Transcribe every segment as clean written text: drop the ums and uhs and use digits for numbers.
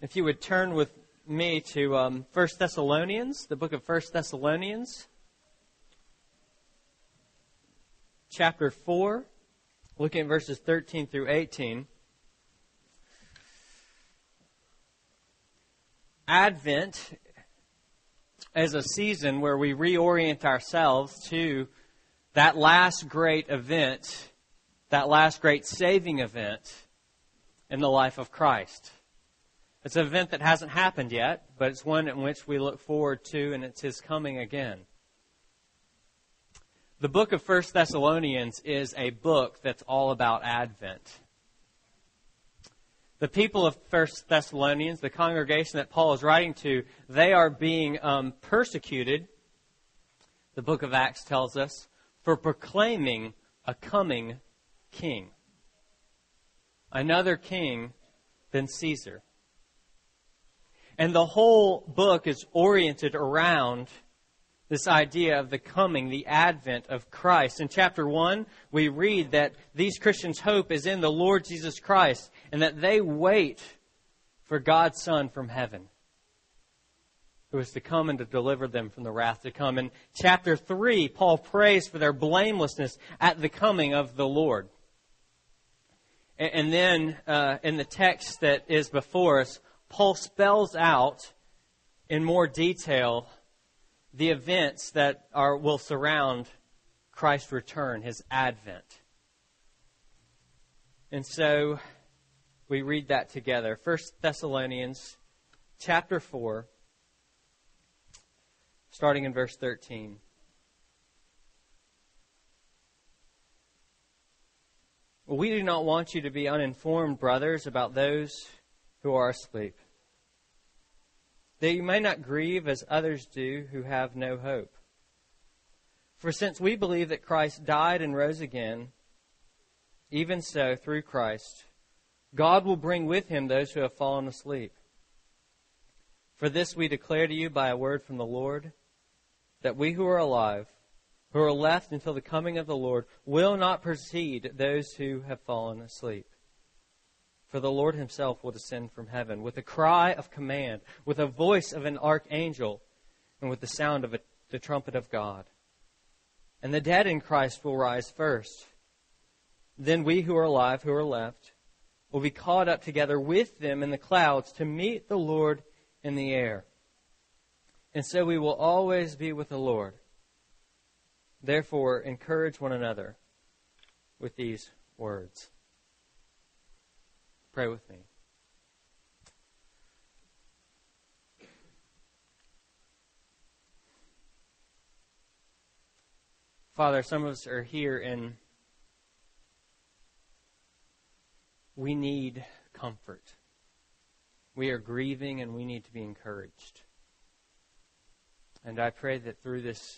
If you would turn with me to 1 Thessalonians, the book of 1 Thessalonians, chapter 4, looking at verses 13 through 18. Advent is a season where we reorient ourselves to that last great event, that last great saving event in the life of Christ. It's an event that hasn't happened yet, but it's one in which we look forward to, and it's His coming again. The book of 1 Thessalonians is a book that's all about Advent. The people of 1 Thessalonians, the congregation that Paul is writing to, they are being persecuted, the book of Acts tells us, for proclaiming a coming king. Another king than Caesar. And the whole book is oriented around this idea of the coming, the advent of Christ. In chapter 1, we read that these Christians' hope is in the Lord Jesus Christ and that they wait for God's Son from heaven, who is to come and to deliver them from the wrath to come. In chapter 3, Paul prays for their blamelessness at the coming of the Lord. And then in the text that is before us, Paul spells out in more detail the events that will surround Christ's return, His advent. And so we read that together. 1 Thessalonians chapter 4, starting in verse 13. We do not want you to be uninformed, brothers, about those who are asleep, that you may not grieve as others do who have no hope. For since we believe that Christ died and rose again, even so, through Christ, God will bring with Him those who have fallen asleep. For this we declare to you by a word from the Lord, that we who are alive, who are left until the coming of the Lord, will not precede those who have fallen asleep. For the Lord Himself will descend from heaven with a cry of command, with a voice of an archangel, and with the sound of the trumpet of God. And the dead in Christ will rise first. Then we who are alive, who are left, will be caught up together with them in the clouds to meet the Lord in the air. And so we will always be with the Lord. Therefore, encourage one another with these words. Pray with me. Father, some of us are here and we need comfort. We are grieving and we need to be encouraged. And I pray that through this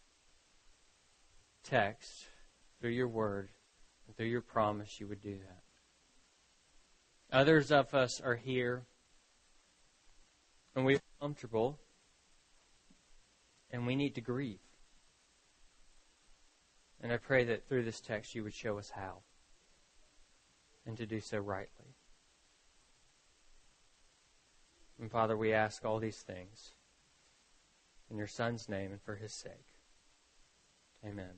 text, through your word, and through your promise, you would do that. Others of us are here, and we're comfortable, and we need to grieve. And I pray that through this text you would show us how, and to do so rightly. And Father, we ask all these things in your Son's name and for His sake. Amen.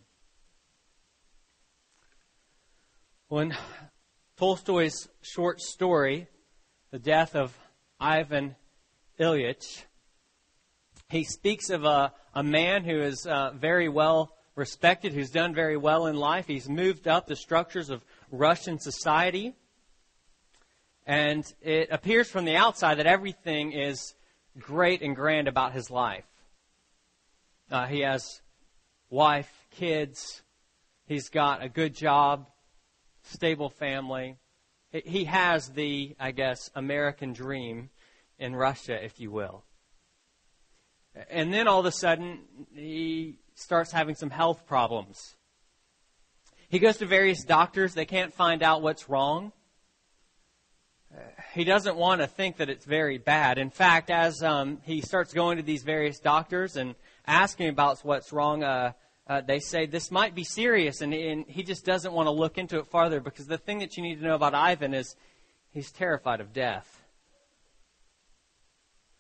When Tolstoy's short story, The Death of Ivan Ilyich, he speaks of a man who is very well respected, who's done very well in life. He's moved up the structures of Russian society. And it appears from the outside that everything is great and grand about his life. He has wife, kids. He's got a good job, stable family. He has the, I guess, American dream in Russia, if you will. And then all of a sudden, he starts having some health problems. He goes to various doctors. They can't find out what's wrong. He doesn't want to think that it's very bad. In fact, as he starts going to these various doctors and asking about what's wrong, they say this might be serious, and he just doesn't want to look into it farther, because the thing that you need to know about Ivan is he's terrified of death.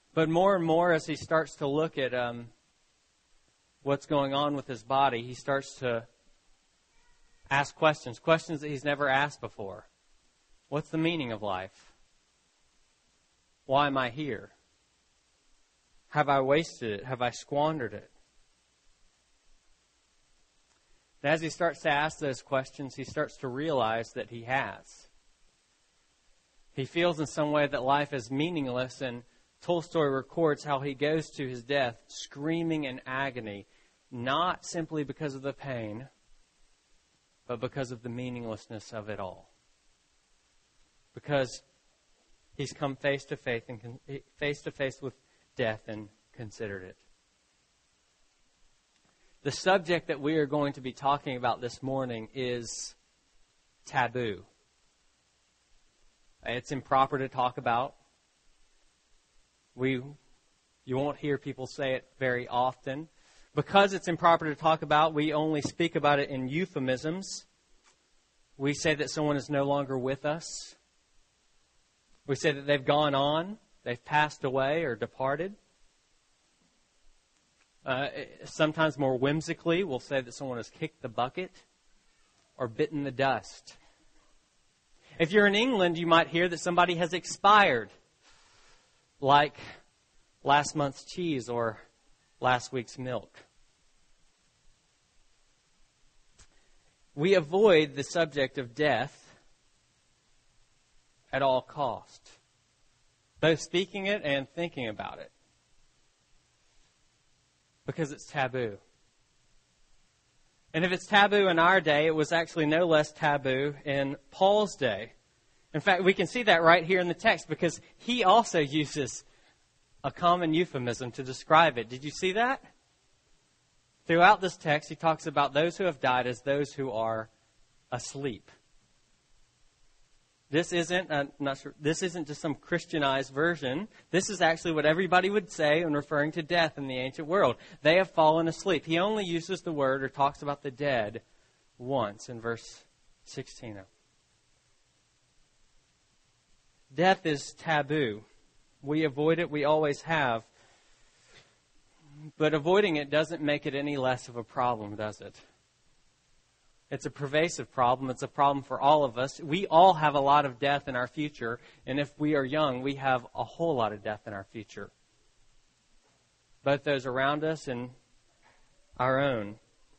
But more and more as he starts to look at what's going on with his body, he starts to ask questions that he's never asked before. What's the meaning of life? Why am I here? Have I wasted it? Have I squandered it? And as he starts to ask those questions, he starts to realize that he has. He feels in some way that life is meaningless, and Tolstoy records how he goes to his death screaming in agony, not simply because of the pain, but because of the meaninglessness of it all. Because he's come face to face with death and considered it. The subject that we are going to be talking about this morning is taboo. It's improper to talk about. You won't hear people say it very often. Because it's improper to talk about, we only speak about it in euphemisms. We say that someone is no longer with us. We say that they've gone on, they've passed away or departed. Sometimes more whimsically, we'll say that someone has kicked the bucket or bitten the dust. If you're in England, you might hear that somebody has expired, like last month's cheese or last week's milk. We avoid the subject of death at all cost, both speaking it and thinking about it, because it's taboo. And if it's taboo in our day, it was actually no less taboo in Paul's day. In fact, we can see that right here in the text, because he also uses a common euphemism to describe it. Did you see that? Throughout this text, he talks about those who have died as those who are asleep. This isn't just some Christianized version. This is actually what everybody would say when referring to death in the ancient world. They have fallen asleep. He only uses the word or talks about the dead once in verse 16. Death is taboo. We avoid it. We always have. But avoiding it doesn't make it any less of a problem, does it? It's a pervasive problem. It's a problem for all of us. We all have a lot of death in our future. And if we are young, we have a whole lot of death in our future. Both those around us and our own.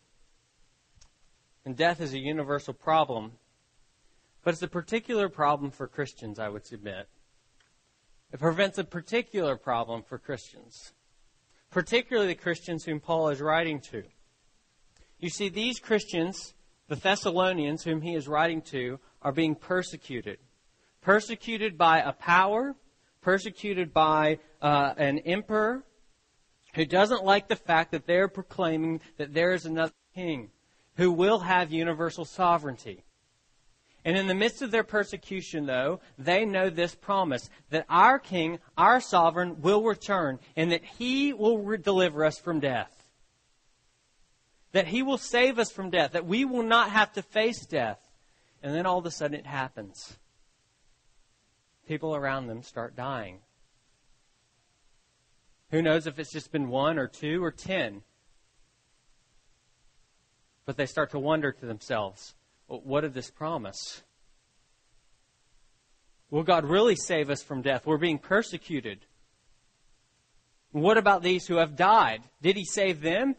And death is a universal problem. But it's a particular problem for Christians, I would submit. It presents a particular problem for Christians. Particularly the Christians whom Paul is writing to. You see, these Christians, the Thessalonians whom he is writing to, are being persecuted. Persecuted by a power, persecuted by an emperor who doesn't like the fact that they're proclaiming that there is another king who will have universal sovereignty. And in the midst of their persecution, though, they know this promise, that our king, our sovereign, will return, and that he will deliver us from death. That he will save us from death, that we will not have to face death. And then all of a sudden it happens. People around them start dying. Who knows if it's just been 1 or 2 or 10. But they start to wonder to themselves, what did this promise? Will God really save us from death? We're being persecuted. What about these who have died? Did he save them?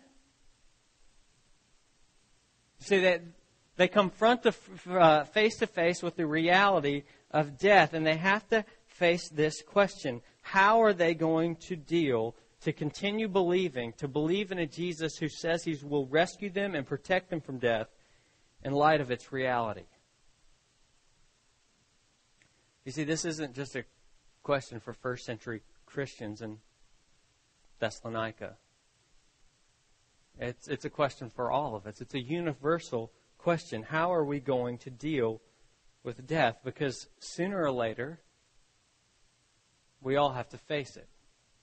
See, that they come face to face with the reality of death, and they have to face this question. How are they going to continue believing, to believe in a Jesus who says he will rescue them and protect them from death in light of its reality? You see, this isn't just a question for first century Christians in Thessalonica. It's a question for all of us. It's a universal question. How are we going to deal with death? Because sooner or later, we all have to face it.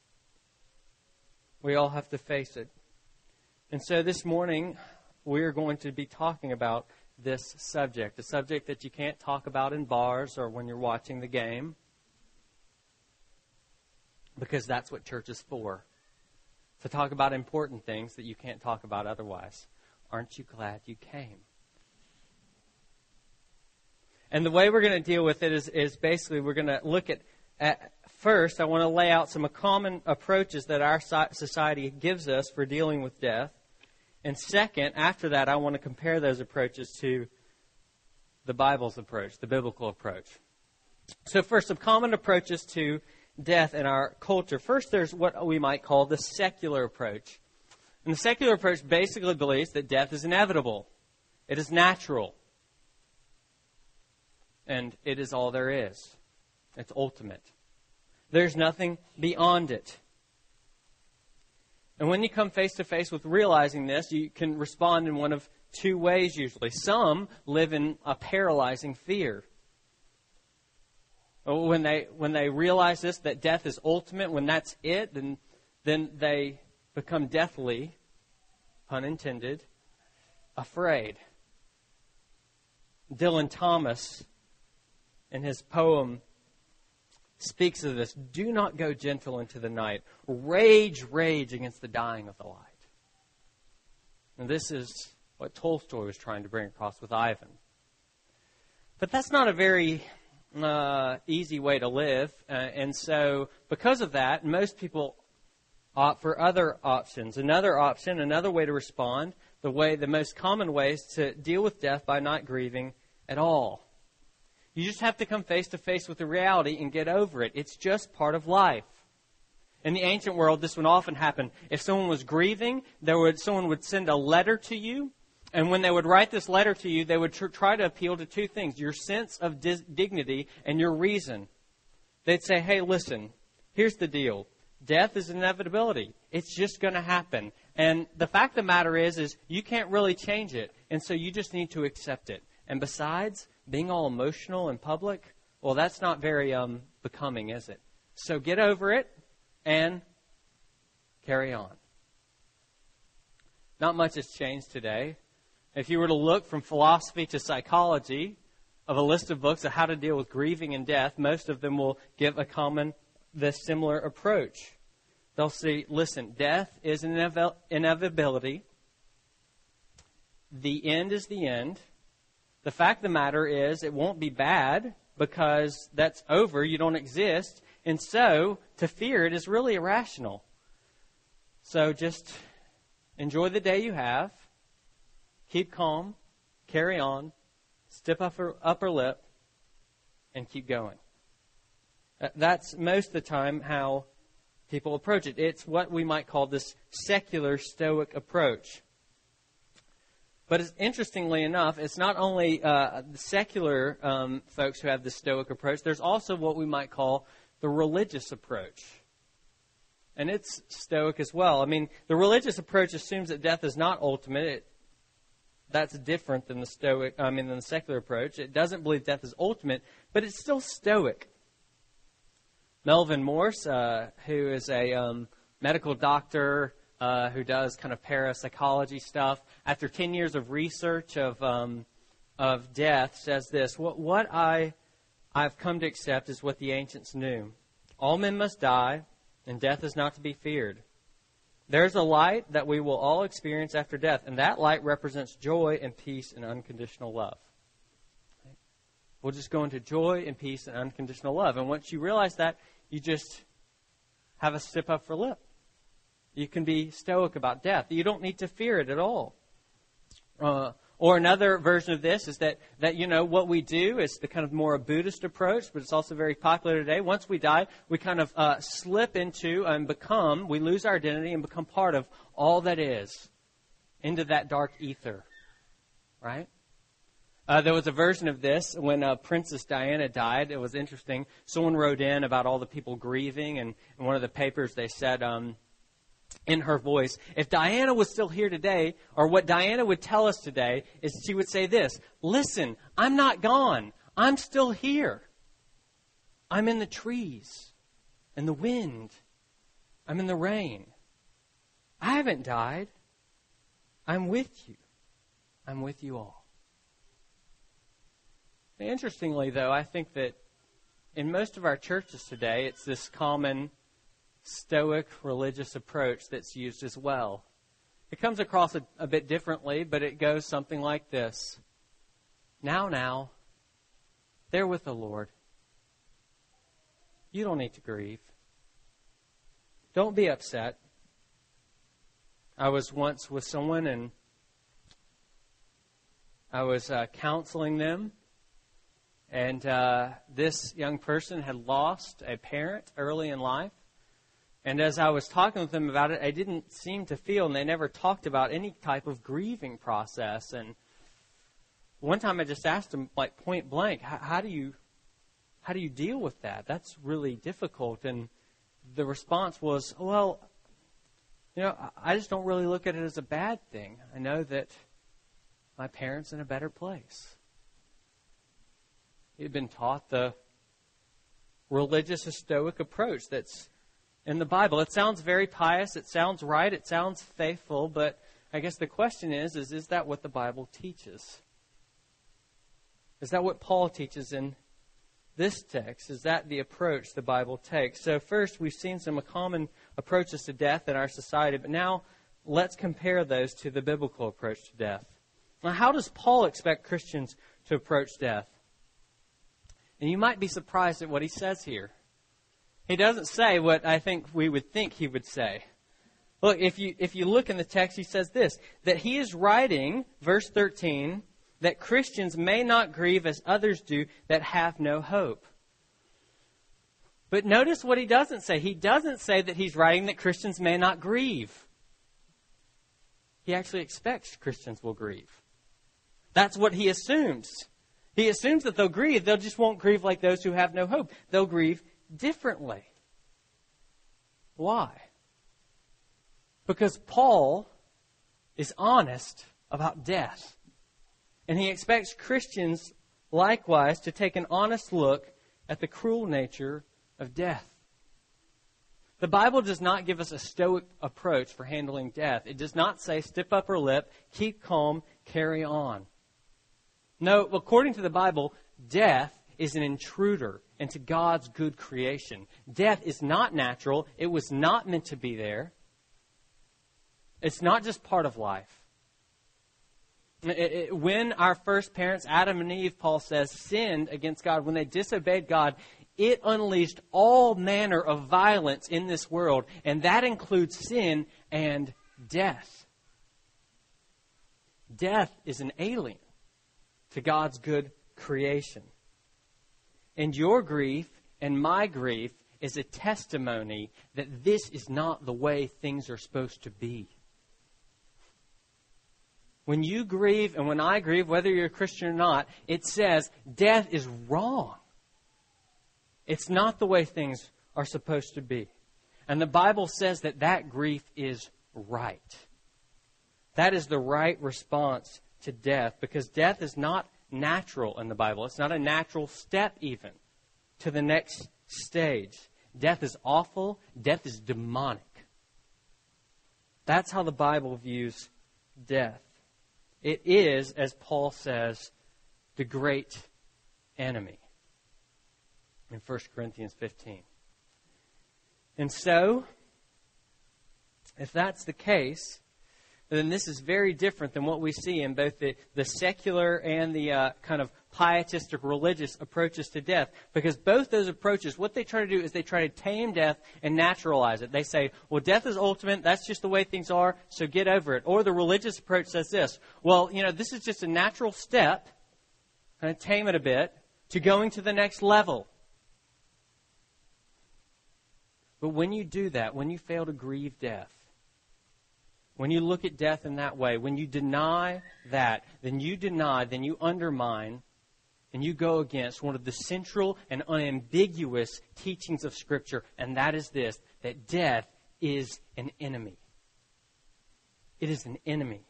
We all have to face it. And so this morning, we're going to be talking about this subject, a subject that you can't talk about in bars or when you're watching the game. because that's what church is for. To talk about important things that you can't talk about otherwise. Aren't you glad you came? And the way we're going to deal with it is basically we're going to look at first, I want to lay out some common approaches that our society gives us for dealing with death. And second, after that, I want to compare those approaches to the Bible's approach, the biblical approach. So first, some common approaches to death in our culture. First, there's what we might call the secular approach. And the secular approach basically believes that death is inevitable. It is natural. And it is all there is. It's ultimate. There's nothing beyond it. And when you come face to face with realizing this, you can respond in one of two ways usually. Some live in a paralyzing fear. When they realize this, that death is ultimate, when that's it, then they become deathly, pun intended, afraid. Dylan Thomas, in his poem, speaks of this. Do not go gentle into the night. Rage, rage against the dying of the light. And this is what Tolstoy was trying to bring across with Ivan. But that's not a very easy way to live. And so because of that, most people opt for other options. Another option, another way to respond, the most common way is to deal with death by not grieving at all. You just have to come face to face with the reality and get over it. It's just part of life. In the ancient world, this would often happen. If someone was grieving, someone would send a letter to you. And when they would write this letter to you, they would try to appeal to two things: your sense of dignity and your reason. They'd say, hey, listen, here's the deal. Death is an inevitability. It's just going to happen. And the fact of the matter is you can't really change it. And so you just need to accept it. And besides, being all emotional in public, well, that's not very becoming, is it? So get over it and carry on. Not much has changed today. If you were to look from philosophy to psychology of a list of books on how to deal with grieving and death, most of them will give the similar approach. They'll say, listen, death is an inevitability. The end is the end. The fact of the matter is it won't be bad because that's over. You don't exist. And so to fear it is really irrational. So just enjoy the day you have. Keep calm. Carry on. Stiff upper lip. And keep going. That's most of the time how people approach it. It's what we might call this secular Stoic approach. But interestingly enough, it's not only the secular folks who have the Stoic approach. There's also what we might call the religious approach. And it's Stoic as well. I mean, the religious approach assumes that death is not ultimate. That's different than than the secular approach. It doesn't believe death is ultimate, but it's still Stoic. Melvin Morse, who is a medical doctor who does kind of parapsychology stuff, after 10 years of research of death, says this: What I've come to accept is what the ancients knew. All men must die, and death is not to be feared. There's a light that we will all experience after death, and that light represents joy and peace and unconditional love. We'll just go into joy and peace and unconditional love. And once you realize that, you just have a stiff upper lip. You can be Stoic about death. You don't need to fear it at all. Or another version of this is that what we do is the kind of more a Buddhist approach, but it's also very popular today. Once we die, we kind of slip into and we lose our identity and become part of all that is, into that dark ether, right? There was a version of this when Princess Diana died. It was interesting. Someone wrote in about all the people grieving, and in one of the papers they said, in her voice, if Diana was still here today, or what Diana would tell us today, is she would say this: listen, I'm not gone. I'm still here. I'm in the trees, in the wind. I'm in the rain. I haven't died. I'm with you. I'm with you all. Interestingly, though, I think that in most of our churches today, it's this common Stoic religious approach that's used as well. It comes across a bit differently, but it goes something like this. Now, they're with the Lord. You don't need to grieve. Don't be upset. I was once with someone and I was counseling them. And this young person had lost a parent early in life. And as I was talking with them about it, I didn't seem to feel, and they never talked about any type of grieving process. And one time I just asked them, like point blank, how do you deal with that? That's really difficult. And the response was, well, I just don't really look at it as a bad thing. I know that my parent's in a better place. He had been taught the religious Stoic approach that's in the Bible. It sounds very pious. It sounds right. It sounds faithful. But I guess the question is that what the Bible teaches? Is that what Paul teaches in this text? Is that the approach the Bible takes? So first, we've seen some common approaches to death in our society. But now, let's compare those to the biblical approach to death. Now, how does Paul expect Christians to approach death? And you might be surprised at what he says here. He doesn't say what I think we would think he would say. Look, if you look in the text, he says this, that he is writing, verse 13, that Christians may not grieve as others do that have no hope. But notice what he doesn't say. He doesn't say that he's writing that Christians may not grieve. He actually expects Christians will grieve. That's what he assumes. He assumes that they'll grieve. They just won't grieve like those who have no hope. They'll grieve differently. Why? Because Paul is honest about death. And he expects Christians likewise to take an honest look at the cruel nature of death. The Bible does not give us a Stoic approach for handling death. It does not say stiff upper lip, keep calm, carry on. No, according to the Bible, death is an intruder into God's good creation. Death is not natural. It was not meant to be there. It's not just part of life. When our first parents, Adam and Eve, Paul says, sinned against God, when they disobeyed God, it unleashed all manner of violence in this world, and that includes sin and death. Death is an alien to God's good creation. And your grief and my grief is a testimony that this is not the way things are supposed to be. When you grieve and when I grieve, whether you're a Christian or not, it says death is wrong. It's not the way things are supposed to be. And the Bible says that grief is right. That is the right response to death, because death is not natural in the Bible. It's not a natural step even to the next stage. Death is awful. Death is demonic. That's how the Bible views death. It is, as Paul says, the great enemy in 1 Corinthians 15. And so, if that's the case, then this is very different than what we see in both the secular and the kind of pietistic religious approaches to death. Because both those approaches, what they try to do is they try to tame death and naturalize it. They say, well, death is ultimate. That's just the way things are, so get over it. Or the religious approach says this, well, this is just a natural step, kind of tame it a bit, to going to the next level. But when you do that, when you fail to grieve death, when you look at death in that way, when you deny that, then you undermine, and you go against one of the central and unambiguous teachings of Scripture, and that is this, that death is an enemy. It is an enemy.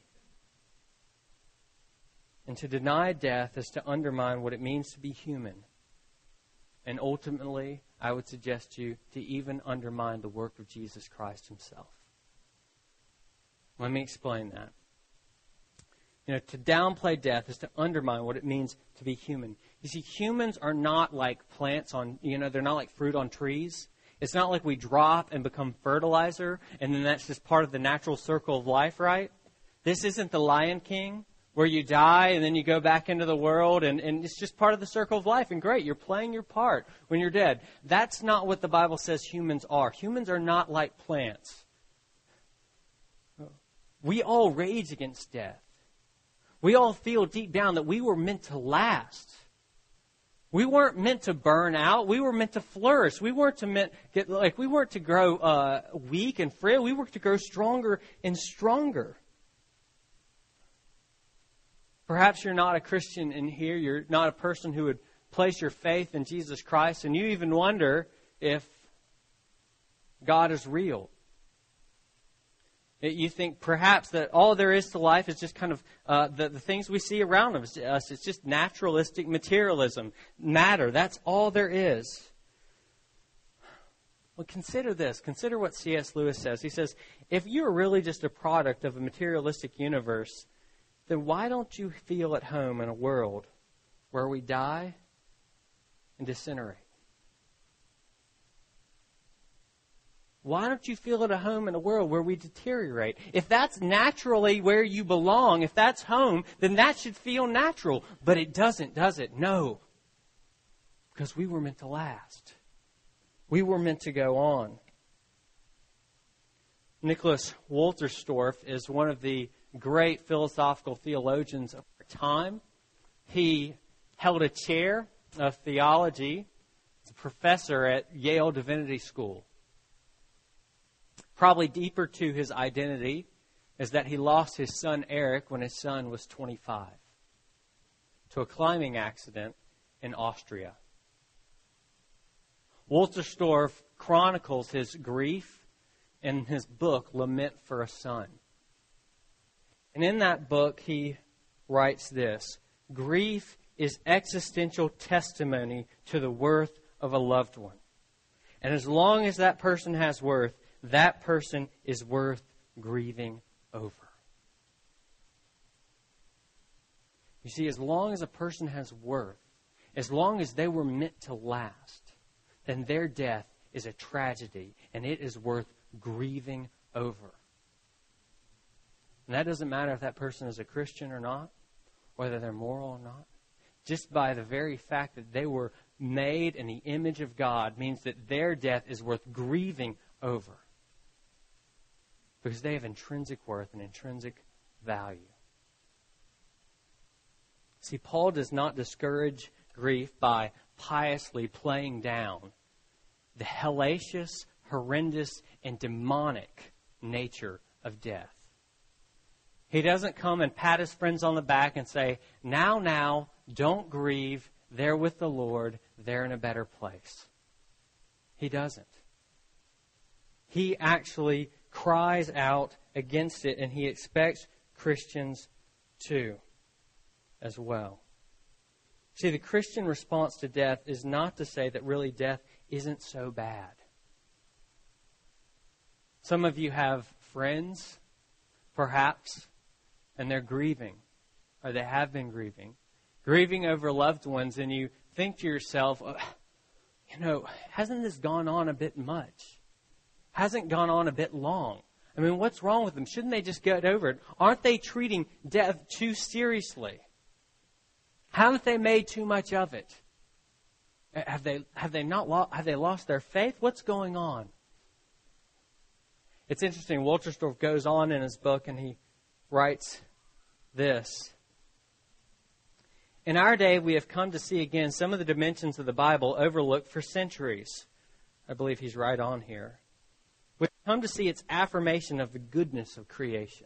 And to deny death is to undermine what it means to be human. And ultimately, I would suggest to you to even undermine the work of Jesus Christ himself. Let me explain that. To downplay death is to undermine what it means to be human. You see, humans are not like plants on, they're not like fruit on trees. It's not like we drop and become fertilizer, and then that's just part of the natural circle of life, right? This isn't the Lion King, where you die and then you go back into the world, and it's just part of the circle of life. And great, you're playing your part when you're dead. That's not what the Bible says humans are. Humans are not like plants. We all rage against death. We all feel deep down that we were meant to last. We weren't meant to burn out. We were meant to flourish. We weren't to grow weak and frail. We were to grow stronger and stronger. Perhaps you're not a Christian in here. You're not a person who would place your faith in Jesus Christ, and you even wonder if God is real. You think perhaps that all there is to life is just kind of the things we see around us. It's just naturalistic materialism, matter. That's all there is. Well, consider this. Consider what C.S. Lewis says. He says, if you're really just a product of a materialistic universe, then why don't you feel at home in a world where we die and disintegrate? Why don't you feel at home in a world where we deteriorate? If that's naturally where you belong, if that's home, then that should feel natural. But it doesn't, does it? No. Because we were meant to last. We were meant to go on. Nicholas Wolterstorff is one of the great philosophical theologians of our time. He held a chair of theology as a professor at Yale Divinity School. Probably deeper to his identity is that he lost his son Eric when his son was 25 to a climbing accident in Austria. Wolterstorff chronicles his grief in his book, Lament for a Son. And in that book, he writes this: grief is existential testimony to the worth of a loved one. And as long as that person has worth, that person is worth grieving over. You see, as long as a person has worth, as long as they were meant to last, then their death is a tragedy, and it is worth grieving over. And that doesn't matter if that person is a Christian or not, whether they're moral or not. Just by the very fact that they were made in the image of God means that their death is worth grieving over. Because they have intrinsic worth and intrinsic value. See, Paul does not discourage grief by piously playing down the hellacious, horrendous, and demonic nature of death. He doesn't come and pat his friends on the back and say, now, don't grieve. They're with the Lord. They're in a better place. He doesn't. He actually cries out against it, and he expects Christians to as well. See, the Christian response to death is not to say that really death isn't so bad. Some of you have friends, perhaps, and they're grieving, or they have been grieving over loved ones, and you think to yourself, hasn't this gone on a bit much? Hasn't gone on a bit long? I mean, what's wrong with them? Shouldn't they just get over it? Aren't they treating death too seriously? Haven't they made too much of it? Have they lost their faith? What's going on? It's interesting. Wolterstorff goes on in his book and he writes this: in our day, we have come to see again some of the dimensions of the Bible overlooked for centuries. I believe he's right on here. We've come to see its affirmation of the goodness of creation.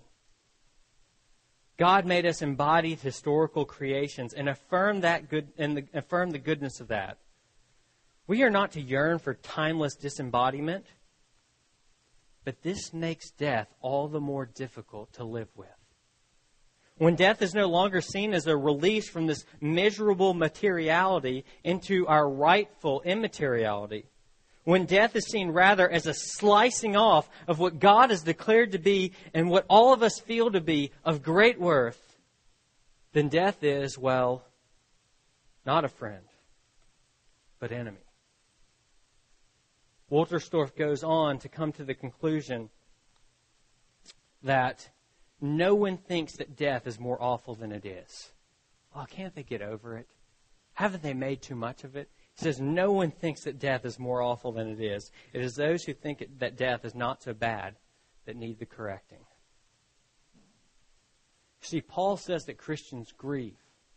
God made us embodied historical creations and affirm the goodness of that. We are not to yearn for timeless disembodiment, but this makes death all the more difficult to live with. When death is no longer seen as a release from this miserable materiality into our rightful immateriality, when death is seen rather as a slicing off of what God has declared to be and what all of us feel to be of great worth, then death is, well, not a friend, but enemy. Wolterstorff goes on to come to the conclusion that no one thinks that death is more awful than it is. Oh, can't they get over it? Haven't they made too much of it? He says no one thinks that death is more awful than it is. It is those who think that death is not so bad that need the correcting. See, Paul says that Christians grieve.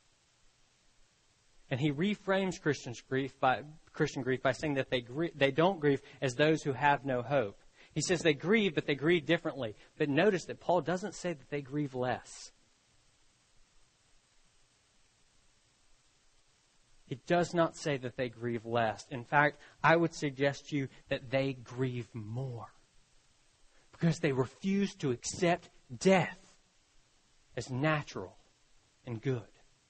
And he reframes Christian grief by saying that they don't grieve as those who have no hope. He says they grieve, but they grieve differently. But notice that Paul doesn't say that they grieve less. He does not say that they grieve less. In fact, I would suggest to you that they grieve more. Because they refuse to accept death as natural and good.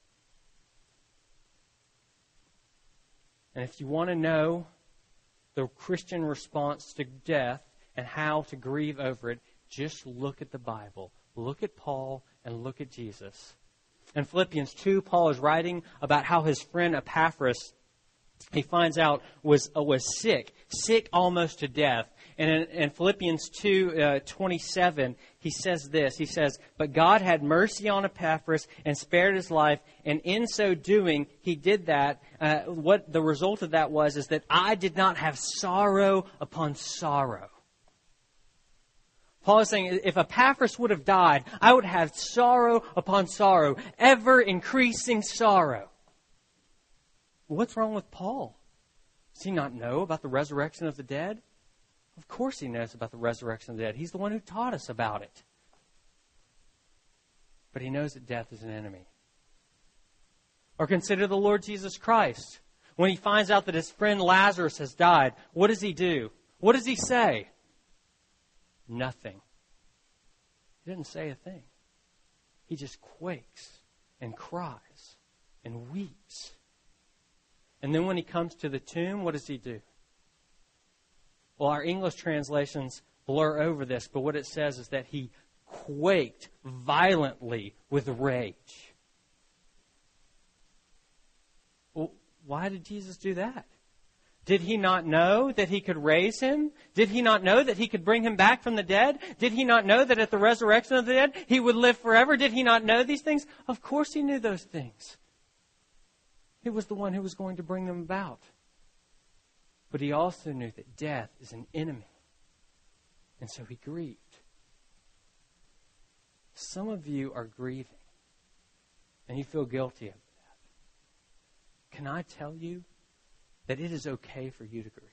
And if you want to know the Christian response to death and how to grieve over it, just look at the Bible. Look at Paul and look at Jesus. In Philippians 2, Paul is writing about how his friend Epaphras, he finds out, was sick almost to death. And in Philippians 2:27, he says this. He says, "But God had mercy on Epaphras and spared his life, and in so doing, he did that." What the result of that is that I did not have sorrow upon sorrow. Paul is saying, if Epaphras would have died, I would have sorrow upon sorrow, ever increasing sorrow. What's wrong with Paul? Does he not know about the resurrection of the dead? Of course he knows about the resurrection of the dead. He's the one who taught us about it. But he knows that death is an enemy. Or consider the Lord Jesus Christ. When he finds out that his friend Lazarus has died, what does he do? What does he say? Nothing. He didn't say a thing. He just quakes and cries and weeps. And then when he comes to the tomb, what does he do? Well, our English translations blur over this, but what it says is that he quaked violently with rage. Well, why did Jesus do that? Did he not know that he could raise him? Did he not know that he could bring him back from the dead? Did he not know that at the resurrection of the dead, he would live forever? Did he not know these things? Of course he knew those things. He was the one who was going to bring them about. But he also knew that death is an enemy. And so he grieved. Some of you are grieving, and you feel guilty of that. Can I tell you that it is okay for you to grieve?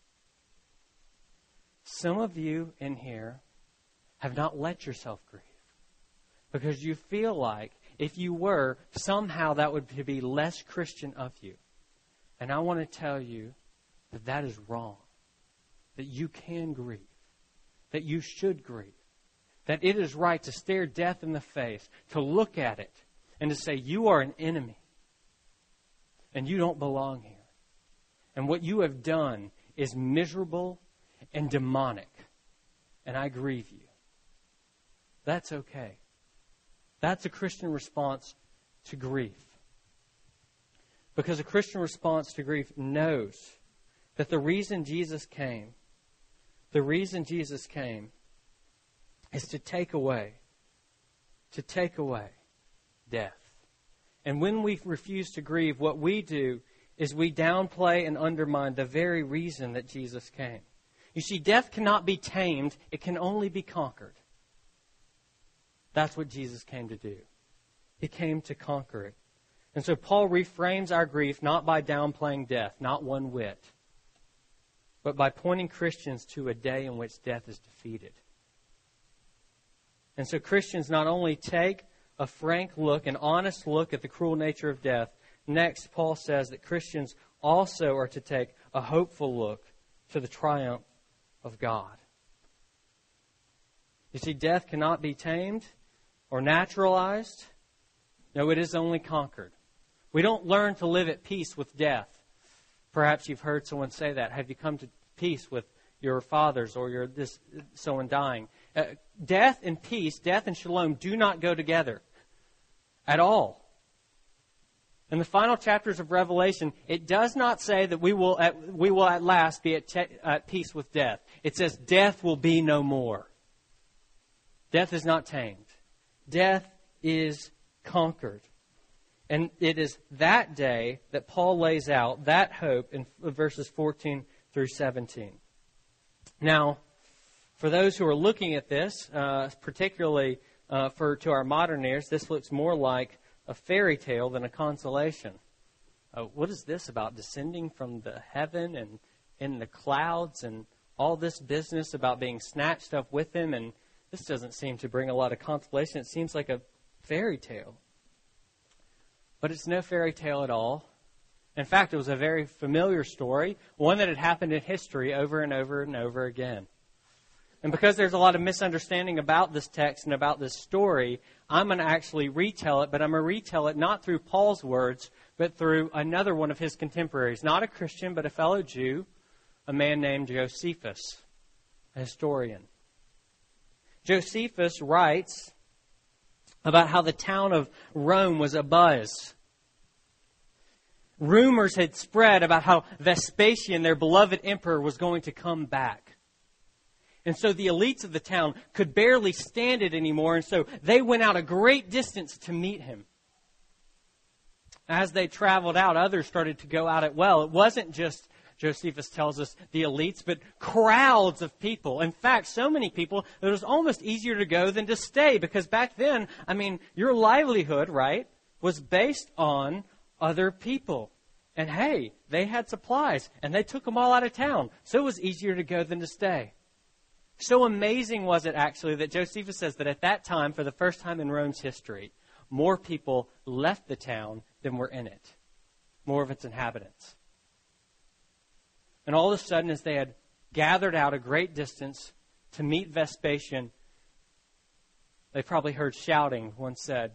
Some of you in here have not let yourself grieve because you feel like if you were, somehow that would be less Christian of you. And I want to tell you that that is wrong. That you can grieve. That you should grieve. That it is right to stare death in the face, to look at it, and to say, you are an enemy. And you don't belong here. And what you have done is miserable and demonic. And I grieve you. That's okay. That's a Christian response to grief. Because a Christian response to grief knows that the reason Jesus came is to take away death. And when we refuse to grieve, what we do is we downplay and undermine the very reason that Jesus came. You see, death cannot be tamed. It can only be conquered. That's what Jesus came to do. He came to conquer it. And so Paul reframes our grief not by downplaying death, not one whit, but by pointing Christians to a day in which death is defeated. And so Christians not only take a frank look, an honest look at the cruel nature of death. Next, Paul says that Christians also are to take a hopeful look to the triumph of God. You see, death cannot be tamed or naturalized. No, it is only conquered. We don't learn to live at peace with death. Perhaps you've heard someone say that. Have you come to peace with your fathers or someone dying? Death and peace, death and shalom do not go together at all. In the final chapters of Revelation, it does not say that we will at last be at peace with death. It says death will be no more. Death is not tamed. Death is conquered. And it is that day that Paul lays out that hope in verses 14 through 17. Now, for those who are looking at this, particularly to our modern ears, this looks more like a fairy tale than a consolation. What is this about descending from the heaven and in the clouds and all this business about being snatched up with him? And this doesn't seem to bring a lot of consolation. It seems like a fairy tale. But it's no fairy tale at all. In fact, it was a very familiar story, one that had happened in history over and over and over again. And because there's a lot of misunderstanding about this text and about this story, I'm going to actually retell it, but I'm going to retell it not through Paul's words, but through another one of his contemporaries. Not a Christian, but a fellow Jew, a man named Josephus, a historian. Josephus writes about how the town of Rome was abuzz. Rumors had spread about how Vespasian, their beloved emperor, was going to come back. And so the elites of the town could barely stand it anymore, and so they went out a great distance to meet him. As they traveled out, others started to go out as well. It wasn't just, Josephus tells us, the elites, but crowds of people. In fact, so many people that it was almost easier to go than to stay, because back then, your livelihood, right, was based on other people. And hey, they had supplies, and they took them all out of town, so it was easier to go than to stay. So amazing was it actually that Josephus says that at that time, for the first time in Rome's history, more people left the town than were in it. More of its inhabitants. And all of a sudden, as they had gathered out a great distance to meet Vespasian, they probably heard shouting. One said,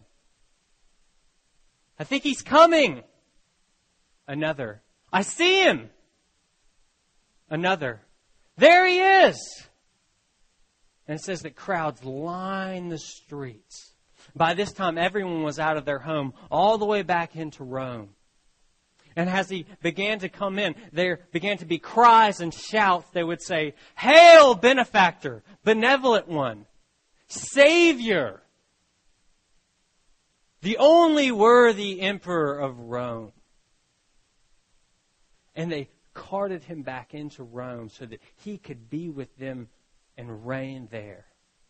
"I think he's coming." Another, "I see him." Another, "There he is." And it says that crowds lined the streets. By this time, everyone was out of their home, all the way back into Rome. And as he began to come in, there began to be cries and shouts. They would say, "Hail, benefactor, benevolent one, Savior, the only worthy emperor of Rome." And they carted him back into Rome so that he could be with them and reign there.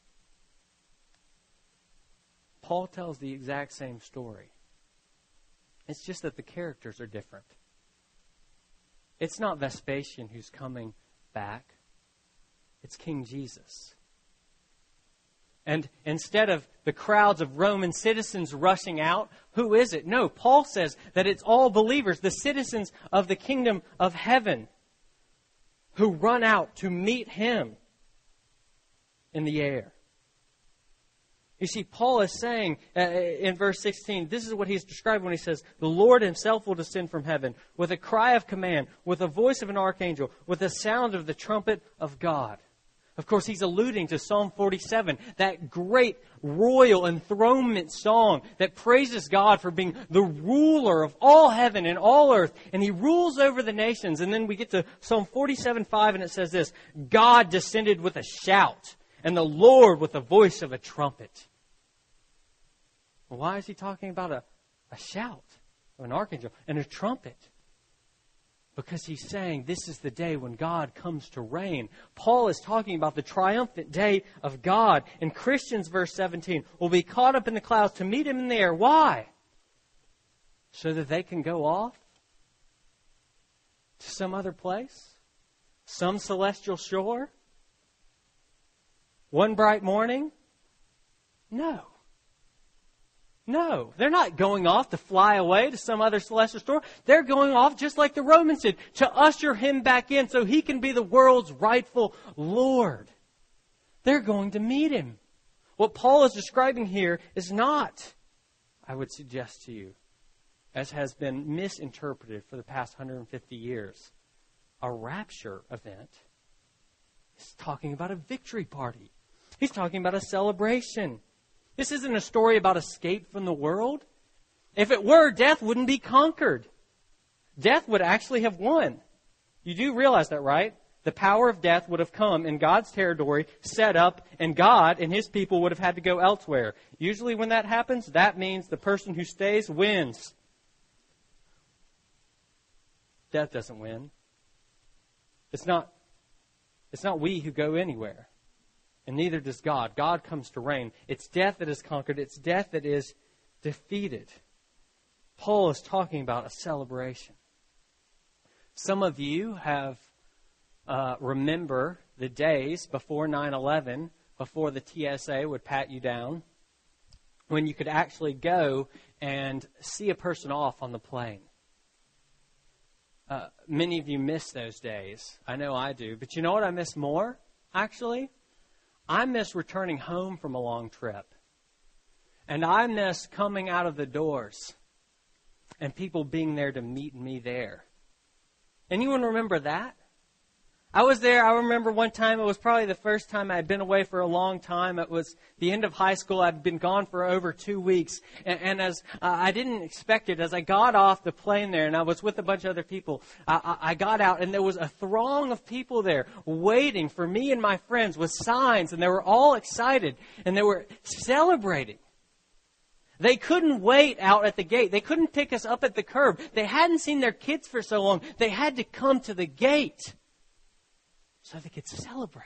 Paul tells the exact same story. It's just that the characters are different. It's not Vespasian who's coming back. It's King Jesus. And instead of the crowds of Roman citizens rushing out, who is it? No, Paul says that it's all believers, the citizens of the kingdom of heaven, who run out to meet him in the air. You see, Paul is saying in verse 16, this is what he's describing when he says, "The Lord himself will descend from heaven with a cry of command, with the voice of an archangel, with the sound of the trumpet of God." Of course, he's alluding to Psalm 47, that great royal enthronement song that praises God for being the ruler of all heaven and all earth. And he rules over the nations. And then we get to Psalm 47:5, and it says this, "God descended with a shout, and the Lord with the voice of a trumpet." Well, why is he talking about a shout of an archangel and a trumpet? Because he's saying this is the day when God comes to reign. Paul is talking about the triumphant day of God. And Christians, verse 17, will be caught up in the clouds to meet him in the air. Why? So that they can go off to some other place? Some celestial shore? One bright morning? No, they're not going off to fly away to some other celestial shore. They're going off just like the Romans did, to usher him back in so he can be the world's rightful Lord. They're going to meet him. What Paul is describing here is not, I would suggest to you, as has been misinterpreted for the past 150 years, a rapture event. He's talking about a victory party. He's talking about a celebration. This isn't a story about escape from the world. If it were, death wouldn't be conquered. Death would actually have won. You do realize that, right? The power of death would have come in God's territory, set up, and God and His people would have had to go elsewhere. Usually when that happens, that means the person who stays wins. Death doesn't win. It's not we who go anywhere. And neither does God. God comes to reign. It's death that is conquered. It's death that is defeated. Paul is talking about a celebration. Some of you have remember the days before 9/11, before the TSA would pat you down, when you could actually go and see a person off on the plane. Many of you miss those days. I know I do. But you know what I miss more, actually? I miss returning home from a long trip. And I miss coming out of the doors and people being there to meet me there. Anyone remember that? I was there. I remember one time, it was probably the first time I had been away for a long time. It was the end of high school. I'd been gone for over 2 weeks. And as I didn't expect it, as I got off the plane there, and I was with a bunch of other people, I got out, and there was a throng of people there waiting for me and my friends with signs, and they were all excited, and they were celebrating. They couldn't wait out at the gate. They couldn't pick us up at the curb. They hadn't seen their kids for so long. They had to come to the gate so they could celebrate.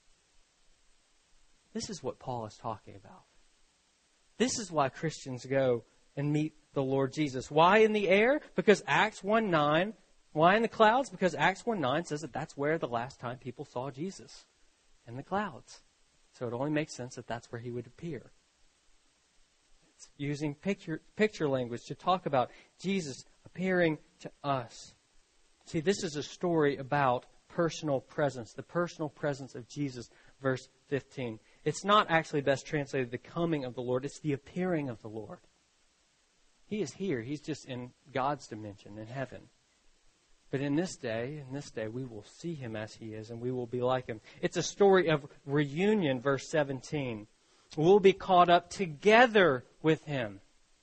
This is what Paul is talking about. This is why Christians go and meet the Lord Jesus. Why in the air? Because Acts 1:9. Why in the clouds? Because Acts 1:9 says that that's where the last time people saw Jesus, in the clouds. So it only makes sense that that's where He would appear. It's using picture language to talk about Jesus appearing to us. See, this is a story about personal presence, the personal presence of Jesus, verse 15. It's not actually best translated the coming of the Lord, it's the appearing of the Lord. He is here. He's just in God's dimension, in heaven. But in this day, we will see Him as He is, and we will be like Him. It's a story of reunion, verse 17. We'll be caught up together with Him.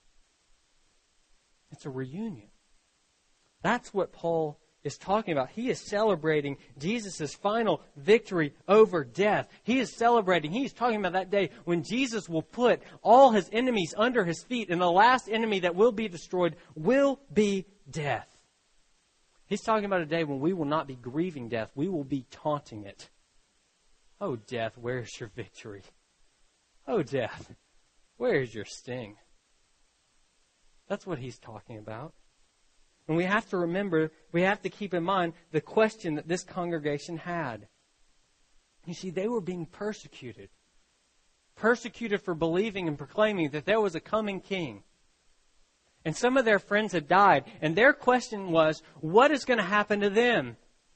It's a reunion. That's what Paul is talking about. He is celebrating Jesus' final victory over death. He is celebrating. He's talking about that day when Jesus will put all His enemies under His feet, and the last enemy that will be destroyed will be death. He's talking about a day when we will not be grieving death. We will be taunting it. Oh, death, where's your victory? Oh, death, where is your sting? That's what he's talking about. And we have to remember, we have to keep in mind the question that this congregation had. You see, they were being persecuted. Persecuted for believing and proclaiming that there was a coming king. And some of their friends had died. And their question was, what is going to happen to them?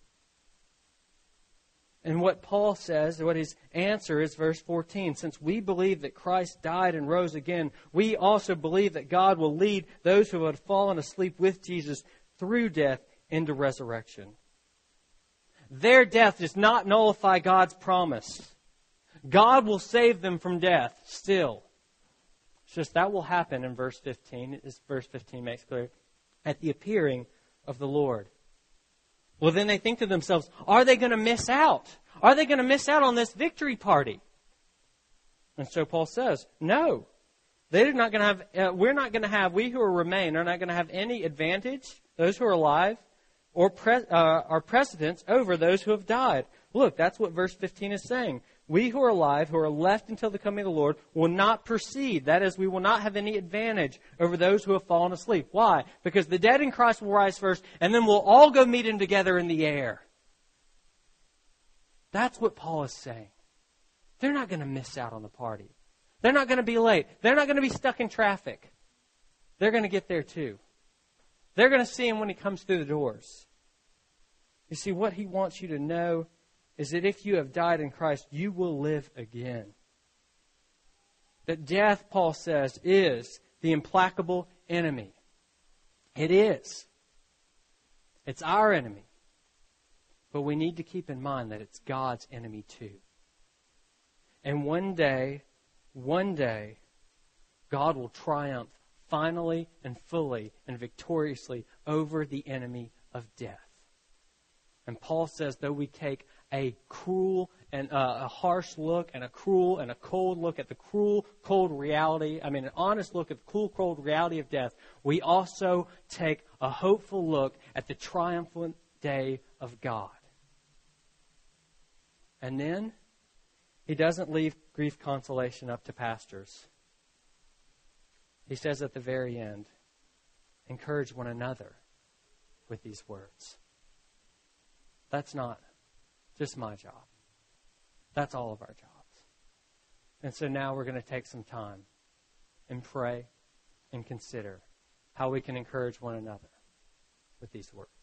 And what Paul says, what his answer is, verse 14. Since we believe that Christ died and rose again, we also believe that God will lead those who had fallen asleep with Jesus through death into resurrection. Their death does not nullify God's promise. God will save them from death still. It's just that will happen in verse 15. As verse 15 makes clear, at the appearing of the Lord. Well, then they think to themselves, are they going to miss out? Are they going to miss out on this victory party? And so Paul says, no. They're not going to have, we who remain are not going to have any advantage, those who are alive, or are precedence over those who have died. Look, that's what verse 15 is saying. We who are alive, who are left until the coming of the Lord, will not proceed. That is, we will not have any advantage over those who have fallen asleep. Why? Because the dead in Christ will rise first, and then we'll all go meet Him together in the air. That's what Paul is saying. They're not going to miss out on the party. They're not going to be late. They're not going to be stuck in traffic. They're going to get there too. They're going to see Him when He comes through the doors. You see, what he wants you to know is that if you have died in Christ, you will live again. That death, Paul says, is the implacable enemy. It is. It's our enemy. But we need to keep in mind that it's God's enemy too. And one day, God will triumph finally and fully and victoriously over the enemy of death. And Paul says, though we take a cruel and a harsh look and a cruel and a cold look at the cruel, cold reality, an honest look at the cruel, cold reality of death, we also take a hopeful look at the triumphant day of God. And then he doesn't leave grief consolation up to pastors. He says at the very end, encourage one another with these words. That's not just my job. That's all of our jobs. And so now we're going to take some time and pray and consider how we can encourage one another with these words.